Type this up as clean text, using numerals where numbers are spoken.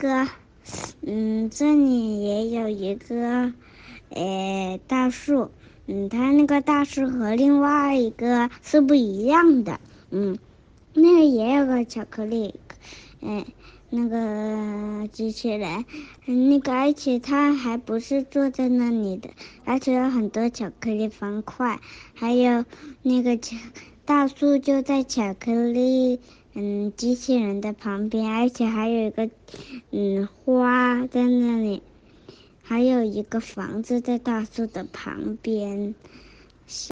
个，这里也有一个，大树，它那个大树和另外一个是不一样的，那个也有个巧克力，那个机器人，而且它还不是坐在那里的，而且有很多巧克力方块，还有那个大树就在巧克力机器人的旁边，而且还有一个花在那里，还有一个房子在大树的旁边，